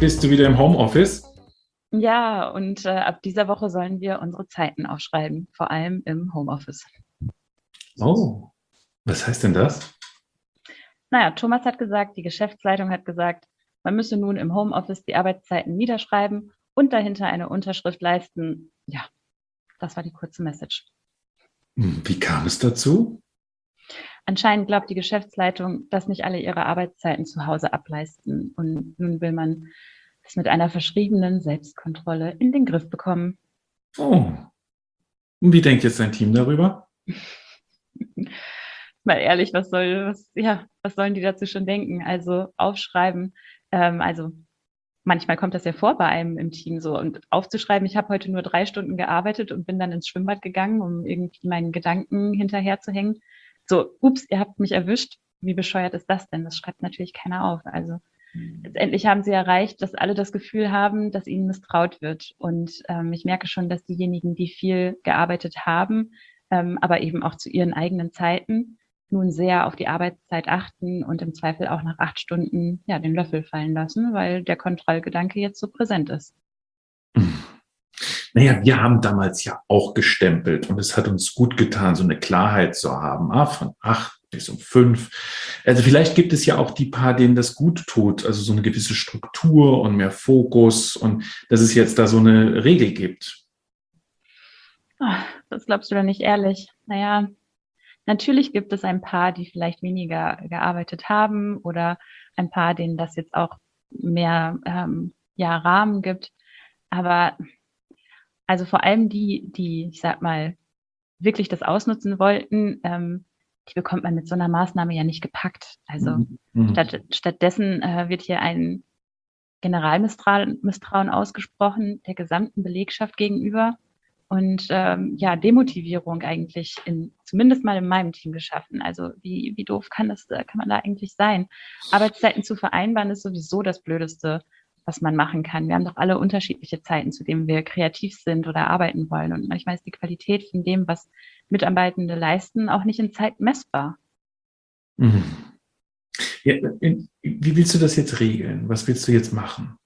bist du wieder im Homeoffice? Ja, und ab dieser Woche sollen wir unsere Zeiten aufschreiben, vor allem im Homeoffice. Oh, was heißt denn das? Naja, Thomas hat gesagt, die Geschäftsleitung hat gesagt, man müsse nun im Homeoffice die Arbeitszeiten niederschreiben und dahinter eine Unterschrift leisten. Ja, das war die kurze Message. Wie kam es dazu? Anscheinend glaubt die Geschäftsleitung, dass nicht alle ihre Arbeitszeiten zu Hause ableisten. Und nun will man es mit einer verschriebenen Selbstkontrolle in den Griff bekommen. Oh, und wie denkt jetzt dein Team darüber? Mal ehrlich, was sollen die dazu schon denken? Also aufschreiben, also manchmal kommt das ja vor bei einem im Team so und aufzuschreiben, ich habe heute nur 3 Stunden gearbeitet und bin dann ins Schwimmbad gegangen, um irgendwie meinen Gedanken hinterher zu hängen. So, ups, ihr habt mich erwischt. Wie bescheuert ist das denn? Das schreibt natürlich keiner auf. Also letztendlich haben sie erreicht, dass alle das Gefühl haben, dass ihnen misstraut wird. Und ich merke schon, dass diejenigen, die viel gearbeitet haben, aber eben auch zu ihren eigenen Zeiten, nun sehr auf die Arbeitszeit achten und im Zweifel auch nach 8 Stunden ja den Löffel fallen lassen, weil der Kontrollgedanke jetzt so präsent ist. Naja, wir haben damals ja auch gestempelt und es hat uns gut getan, so eine Klarheit zu haben, von 8 bis um 5. Also vielleicht gibt es ja auch die paar, denen das gut tut, also so eine gewisse Struktur und mehr Fokus und dass es jetzt da so eine Regel gibt. Ach, das glaubst du doch nicht ehrlich. Naja, natürlich gibt es ein paar, die vielleicht weniger gearbeitet haben oder ein paar, denen das jetzt auch mehr ja, Rahmen gibt. Aber also vor allem die, ich sag mal, wirklich das ausnutzen wollten, die bekommt man mit so einer Maßnahme ja nicht gepackt. Also Mhm. stattdessen wird hier ein Generalmisstrauen ausgesprochen der gesamten Belegschaft gegenüber und ja, Demotivierung eigentlich zumindest mal in meinem Team geschaffen. Also wie doof kann man da eigentlich sein? Arbeitszeiten zu vereinbaren ist sowieso das Blödeste, was man machen kann. Wir haben doch alle unterschiedliche Zeiten, zu denen wir kreativ sind oder arbeiten wollen. Und manchmal ist die Qualität von dem, was Mitarbeitende leisten, auch nicht in Zeit messbar. Mhm. Ja, wie willst du das jetzt regeln? Was willst du jetzt machen?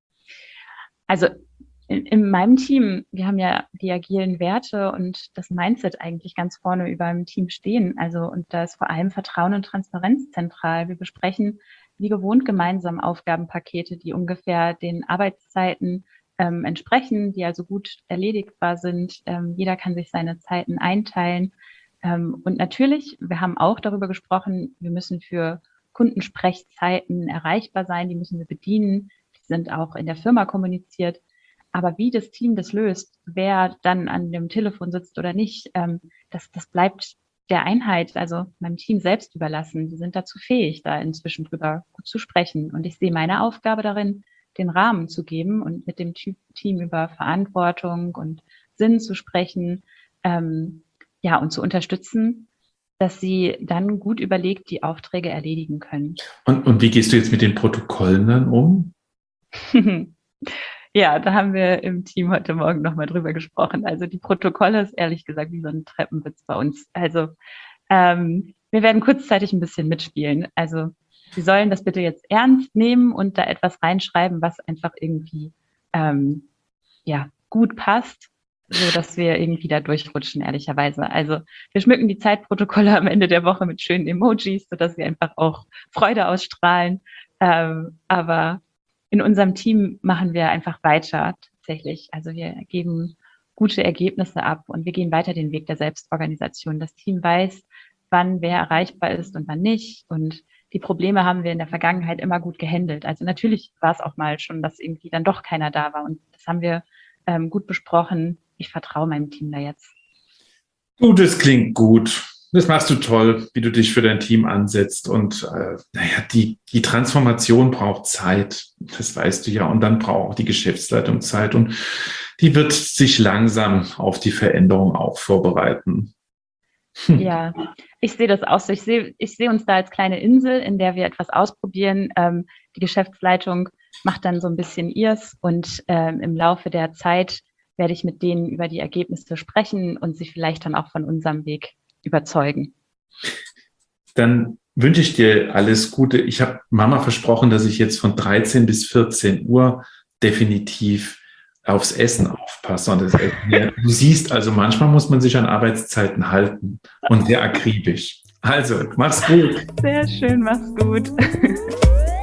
Also in meinem Team, wir haben ja die agilen Werte und das Mindset eigentlich ganz vorne über dem Team stehen. Also, und da ist vor allem Vertrauen und Transparenz zentral. Wir besprechen wie gewohnt gemeinsam Aufgabenpakete, die ungefähr den Arbeitszeiten entsprechen, die also gut erledigbar sind. Jeder kann sich seine Zeiten einteilen. Und natürlich, wir haben auch darüber gesprochen, wir müssen für Kundensprechzeiten erreichbar sein, die müssen wir bedienen, die sind auch in der Firma kommuniziert. Aber wie das Team das löst, wer dann an dem Telefon sitzt oder nicht, das bleibt der Einheit, also meinem Team selbst überlassen. Die sind dazu fähig, da inzwischen drüber gut zu sprechen. Und ich sehe meine Aufgabe darin, den Rahmen zu geben und mit dem Team über Verantwortung und Sinn zu sprechen, ja, und zu unterstützen, dass sie dann gut überlegt die Aufträge erledigen können. Und wie gehst du jetzt mit den Protokollen dann um? Ja, da haben wir im Team heute Morgen nochmal drüber gesprochen. Also die Protokolle ist ehrlich gesagt wie so ein Treppenwitz bei uns. Also wir werden kurzzeitig ein bisschen mitspielen. Also Sie sollen das bitte jetzt ernst nehmen und da etwas reinschreiben, was einfach irgendwie ja gut passt, so dass wir irgendwie da durchrutschen, ehrlicherweise. Also wir schmücken die Zeitprotokolle am Ende der Woche mit schönen Emojis, sodass wir einfach auch Freude ausstrahlen. Aber in unserem Team machen wir einfach weiter tatsächlich. Also wir geben gute Ergebnisse ab und wir gehen weiter den Weg der Selbstorganisation. Das Team weiß, wann wer erreichbar ist und wann nicht. Und die Probleme haben wir in der Vergangenheit immer gut gehandelt. Also natürlich war es auch mal schon, dass irgendwie dann doch keiner da war. Und das haben wir gut besprochen. Ich vertraue meinem Team da jetzt. Du, das klingt gut. Das machst du toll, wie du dich für dein Team ansetzt. Und naja, die Transformation braucht Zeit. Das weißt du ja. Und dann braucht auch die Geschäftsleitung Zeit. Und die wird sich langsam auf die Veränderung auch vorbereiten. Ja, ich sehe das auch so. Ich sehe uns da als kleine Insel, in der wir etwas ausprobieren. Die Geschäftsleitung macht dann so ein bisschen ihrs und im Laufe der Zeit werde ich mit denen über die Ergebnisse sprechen und sie vielleicht dann auch von unserem Weg überzeugen. Dann wünsche ich dir alles Gute. Ich habe Mama versprochen, dass ich jetzt von 13 bis 14 Uhr definitiv aufs Essen aufpasse. Und du siehst, also manchmal muss man sich an Arbeitszeiten halten und sehr akribisch. Also, mach's gut. Sehr schön, mach's gut.